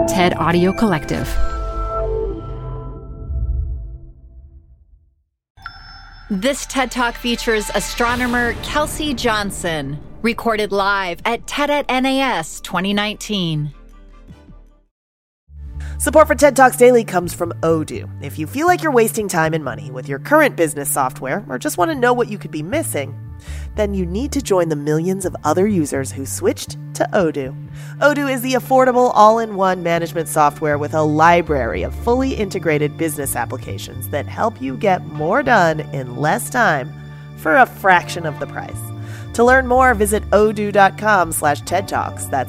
TED Audio Collective. This TED Talk features astronomer Kelsey Johnson, recorded live at TED at NAS 2019. Support for TED Talks Daily comes from Odoo. If you feel like you're wasting time and money with your current business software or just want to know what you could be missing, then you need to join the millions of other users who switched to Odoo. Odoo is the affordable all-in-one management software with a library of fully integrated business applications that help you get more done in less time for a fraction of the price. To learn more, visit odoo.com/TED Talks. That's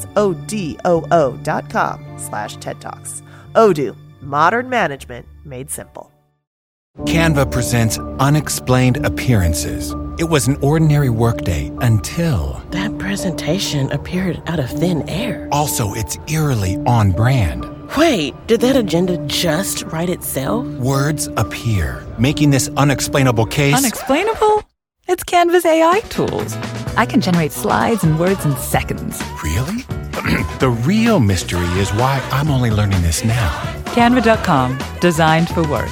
ODOO.com/TED Talks. Odoo, modern management made simple. Canva presents Unexplained Appearances. It was an ordinary workday until... That presentation appeared out of thin air. Also, it's eerily on brand. Wait, did that agenda just write itself? Words appear, making this unexplainable case... Unexplainable? It's Canva's AI tools. I can generate slides and words in seconds. Really? The real mystery is why I'm only learning this now. Canva.com, designed for work.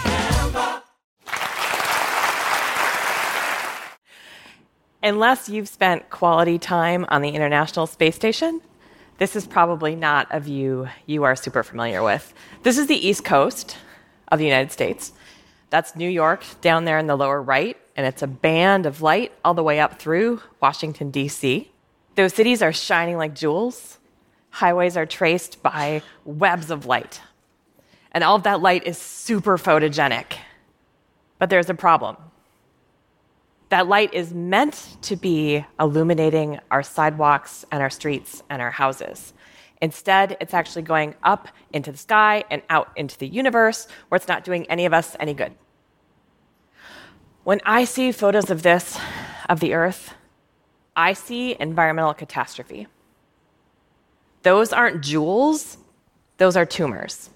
Unless you've spent quality time on the International Space Station, this is probably not a view you are super familiar with. This is the East Coast of the United States. That's New York down there in the lower right, and it's a band of light all the way up through Washington, D.C. Those cities are shining like jewels. Highways are traced by webs of light. And all of that light is super photogenic. But there's a problem. That light is meant to be illuminating our sidewalks and our streets and our houses. Instead, it's actually going up into the sky and out into the universe, where it's not doing any of us any good. When I see photos of this, of the Earth, I see environmental catastrophe. Those aren't jewels, those are tumors.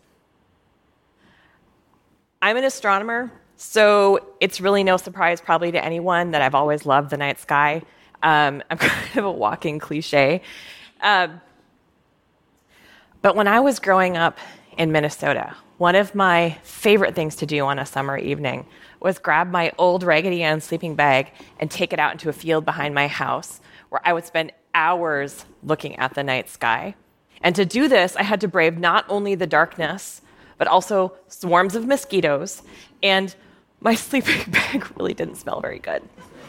I'm an astronomer, so it's really no surprise probably to anyone that I've always loved the night sky. I'm kind of a walking cliche. But when I was growing up in Minnesota, one of my favorite things to do on a summer evening was grab my old Raggedy Ann sleeping bag and take it out into a field behind my house, where I would spend hours looking at the night sky. And to do this, I had to brave not only the darkness, but also swarms of mosquitoes, and my sleeping bag really didn't smell very good.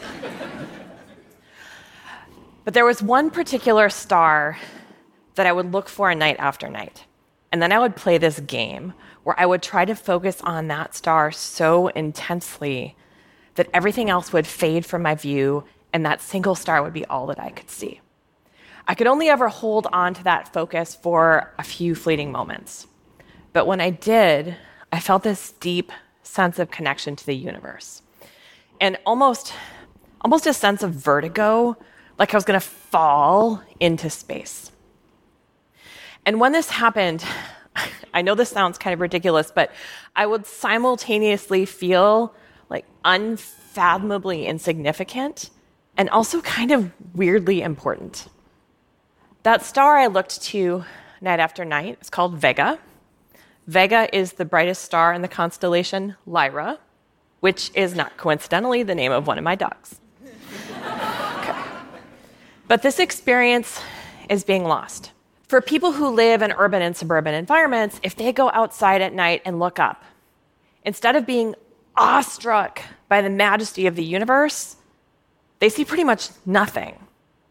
But there was one particular star that I would look for night after night. And then I would play this game where I would try to focus on that star so intensely that everything else would fade from my view, and that single star would be all that I could see. I could only ever hold on to that focus for a few fleeting moments. But when I did, I felt this deep sense of connection to the universe. And almost a sense of vertigo, like I was going to fall into space. And when this happened, I know this sounds kind of ridiculous, but I would simultaneously feel like unfathomably insignificant and also kind of weirdly important. That star I looked to night after night is called Vega. Vega is the brightest star in the constellation Lyra, which is not coincidentally the name of one of my dogs. Okay. But this experience is being lost. For people who live in urban and suburban environments, if they go outside at night and look up, instead of being awestruck by the majesty of the universe, they see pretty much nothing.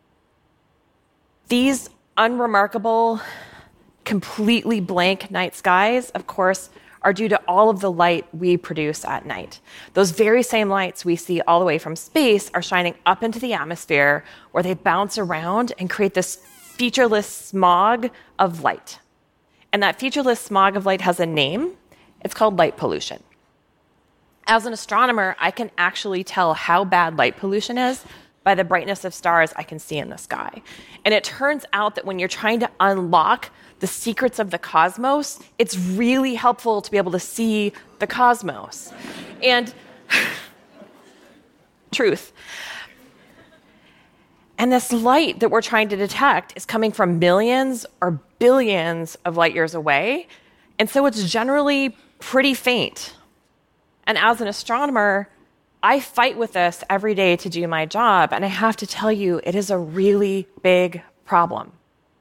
These unremarkable, completely blank night skies, of course, are due to all of the light we produce at night. Those very same lights we see all the way from space are shining up into the atmosphere, where they bounce around and create this featureless smog of light. And that featureless smog of light has a name. It's called light pollution. As an astronomer, I can actually tell how bad light pollution is by the brightness of stars I can see in the sky. And it turns out that when you're trying to unlock the secrets of the cosmos, it's really helpful to be able to see the cosmos. And truth. And this light that we're trying to detect is coming from millions or billions of light years away. And so it's generally pretty faint. And as an astronomer, I fight with this every day to do my job. And I have to tell you, it is a really big problem.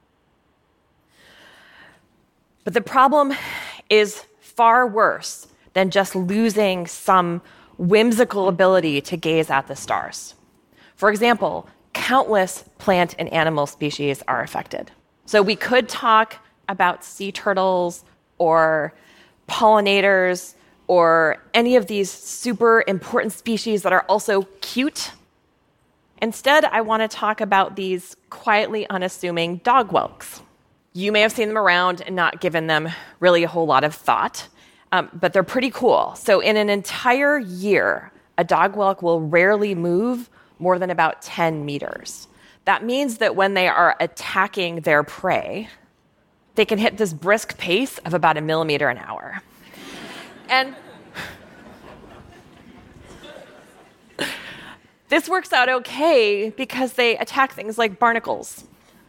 But the problem is far worse than just losing some whimsical ability to gaze at the stars. For example, countless plant and animal species are affected. So we could talk about sea turtles or pollinators or any of these super important species that are also cute. Instead, I want to talk about these quietly unassuming dog whelks. You may have seen them around and not given them really a whole lot of thought, but they're pretty cool. So in an entire year, a dog whelk will rarely move more than about 10 meters. That means that when they are attacking their prey, they can hit this brisk pace of about 1 millimeter an hour. And this works out okay because they attack things like barnacles.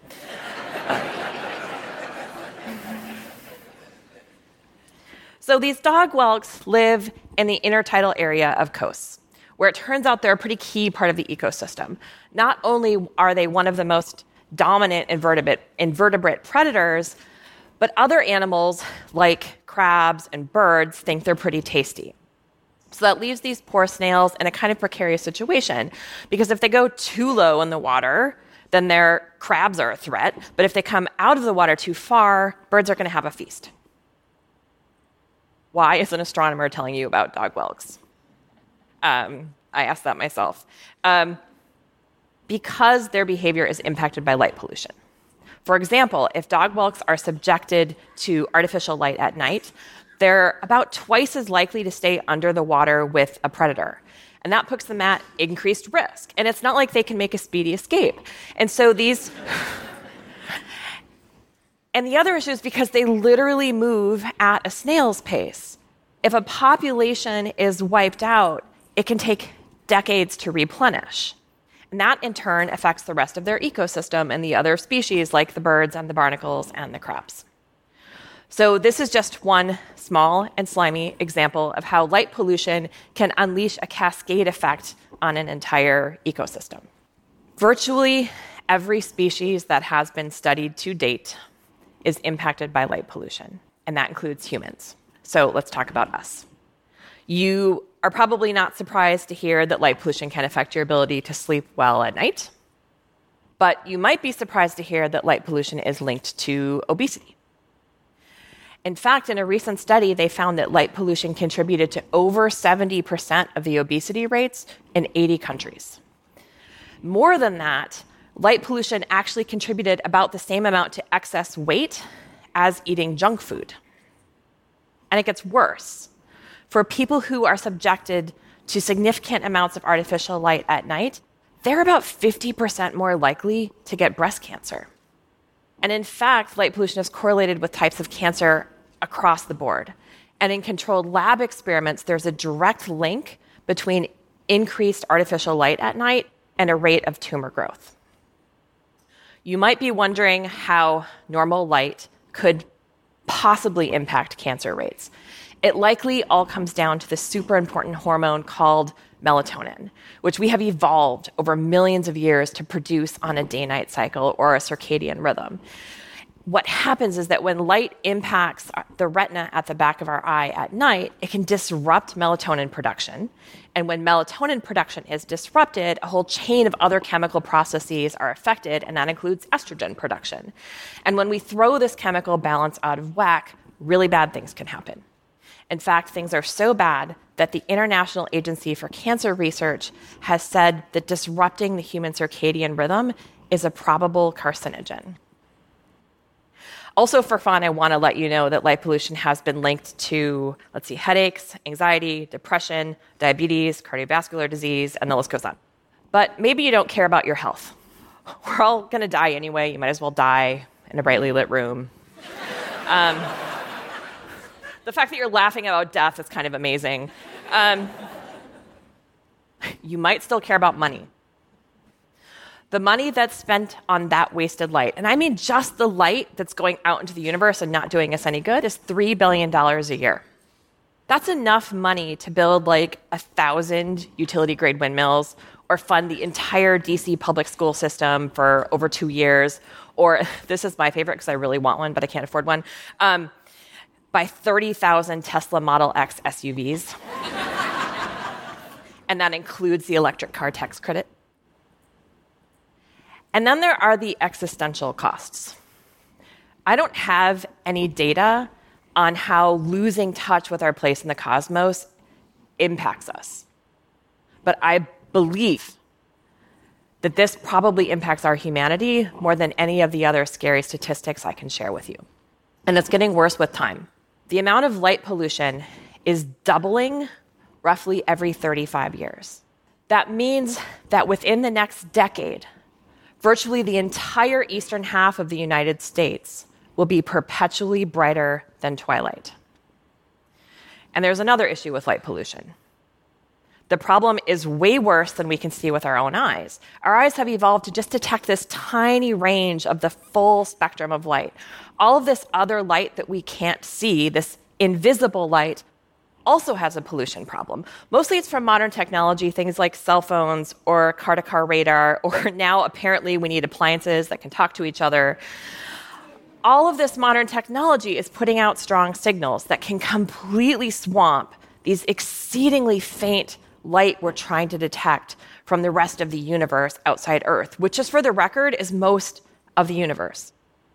So these dog whelks live in the intertidal area of coasts, where it turns out they're a pretty key part of the ecosystem. Not only are they one of the most dominant invertebrate predators, but other animals like crabs and birds think they're pretty tasty. So that leaves these poor snails in a kind of precarious situation, because if they go too low in the water, then their crabs are a threat. But if they come out of the water too far, birds are going to have a feast. Why is an astronomer telling you about dog whelks? I asked that myself. Because their behavior is impacted by light pollution. For example, if dog whelks are subjected to artificial light at night, they're about twice as likely to stay under the water with a predator. And that puts them at increased risk. And it's not like they can make a speedy escape. And so these... And the other issue is because they literally move at a snail's pace. If a population is wiped out, it can take decades to replenish. And that, in turn, affects the rest of their ecosystem and the other species, like the birds and the barnacles and the crabs. So this is just one small and slimy example of how light pollution can unleash a cascade effect on an entire ecosystem. Virtually every species that has been studied to date is impacted by light pollution, and that includes humans. So let's talk about us. You are probably not surprised to hear that light pollution can affect your ability to sleep well at night, but you might be surprised to hear that light pollution is linked to obesity. In fact, in a recent study, they found that light pollution contributed to over 70% of the obesity rates in 80 countries. More than that, light pollution actually contributed about the same amount to excess weight as eating junk food. And it gets worse. For people who are subjected to significant amounts of artificial light at night, they're about 50% more likely to get breast cancer. And in fact, light pollution is correlated with types of cancer across the board. And in controlled lab experiments, there's a direct link between increased artificial light at night and a rate of tumor growth. You might be wondering how normal light could possibly impact cancer rates. It likely all comes down to the super important hormone called melatonin, which we have evolved over millions of years to produce on a day-night cycle or a circadian rhythm. What happens is that when light impacts the retina at the back of our eye at night, it can disrupt melatonin production. And when melatonin production is disrupted, a whole chain of other chemical processes are affected, and that includes estrogen production. And when we throw this chemical balance out of whack, really bad things can happen. In fact, things are so bad that the International Agency for Cancer Research has said that disrupting the human circadian rhythm is a probable carcinogen. Also, for fun, I want to let you know that light pollution has been linked to, headaches, anxiety, depression, diabetes, cardiovascular disease, and the list goes on. But maybe you don't care about your health. We're all going to die anyway. You might as well die in a brightly lit room. The fact that you're laughing about death is kind of amazing. You might still care about money. The money that's spent on that wasted light, and I mean just the light that's going out into the universe and not doing us any good, is $3 billion a year. That's enough money to build like 1,000 utility-grade windmills or fund the entire DC public school system for over 2 years, or this is my favorite because I really want one, but I can't afford one, buy 30,000 Tesla Model X SUVs. And that includes the electric car tax credit. And then there are the existential costs. I don't have any data on how losing touch with our place in the cosmos impacts us. But I believe that this probably impacts our humanity more than any of the other scary statistics I can share with you. And it's getting worse with time. The amount of light pollution is doubling roughly every 35 years. That means that within the next decade, virtually the entire eastern half of the United States will be perpetually brighter than twilight. And there's another issue with light pollution. The problem is way worse than we can see with our own eyes. Our eyes have evolved to just detect this tiny range of the full spectrum of light. All of this other light that we can't see, this invisible light, also has a pollution problem. Mostly it's from modern technology, things like cell phones or car-to-car radar, or now apparently we need appliances that can talk to each other. All of this modern technology is putting out strong signals that can completely swamp these exceedingly faint light we're trying to detect from the rest of the universe outside Earth, which, just for the record, is most of the universe.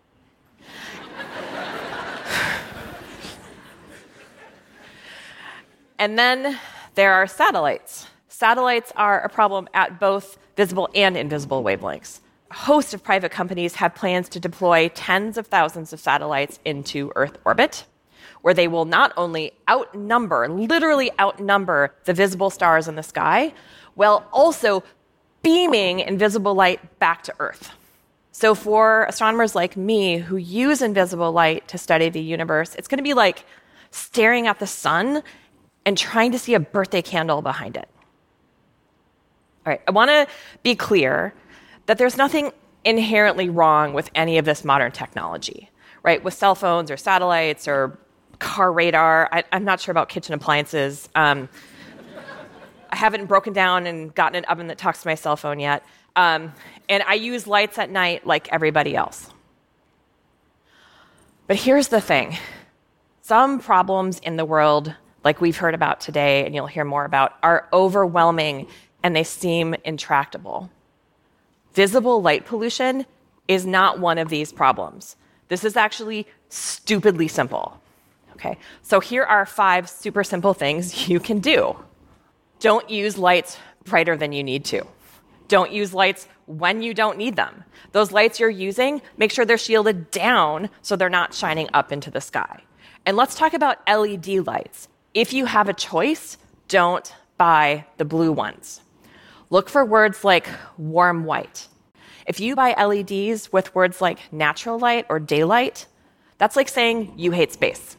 And then there are satellites. Satellites are a problem at both visible and invisible wavelengths. A host of private companies have plans to deploy tens of thousands of satellites into Earth orbit, where they will not only literally outnumber the visible stars in the sky, while also beaming invisible light back to Earth. So for astronomers like me who use invisible light to study the universe, it's going to be like staring at the sun and trying to see a birthday candle behind it. All right, I want to be clear that there's nothing inherently wrong with any of this modern technology, right? With cell phones or satellites or car radar. I'm not sure about kitchen appliances. I haven't broken down and gotten an oven that talks to my cell phone yet. And I use lights at night like everybody else. But here's the thing. Some problems in the world, like we've heard about today and you'll hear more about, are overwhelming and they seem intractable. Visible light pollution is not one of these problems. This is actually stupidly simple. Okay, so here are 5 super simple things you can do. Don't use lights brighter than you need to. Don't use lights when you don't need them. Those lights you're using, make sure they're shielded down so they're not shining up into the sky. And let's talk about LED lights. If you have a choice, don't buy the blue ones. Look for words like warm white. If you buy LEDs with words like natural light or daylight, that's like saying you hate space.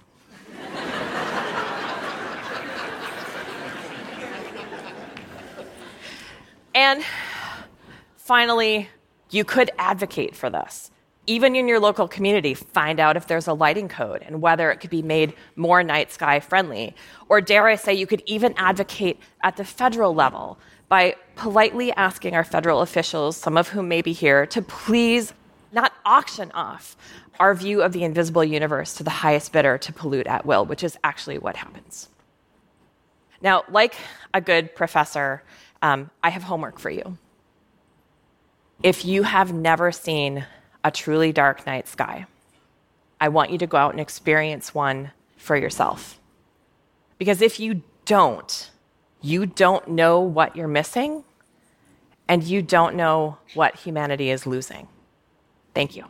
And finally, you could advocate for this. Even in your local community, find out if there's a lighting code and whether it could be made more night sky friendly. Or dare I say, you could even advocate at the federal level by politely asking our federal officials, some of whom may be here, to please not auction off our view of the invisible universe to the highest bidder to pollute at will, which is actually what happens. Now, like a good professor, I have homework for you. If you have never seen a truly dark night sky, I want you to go out and experience one for yourself. Because if you don't know what you're missing, and you don't know what humanity is losing. Thank you.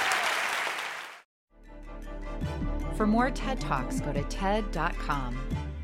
For more TED Talks, go to TED.com.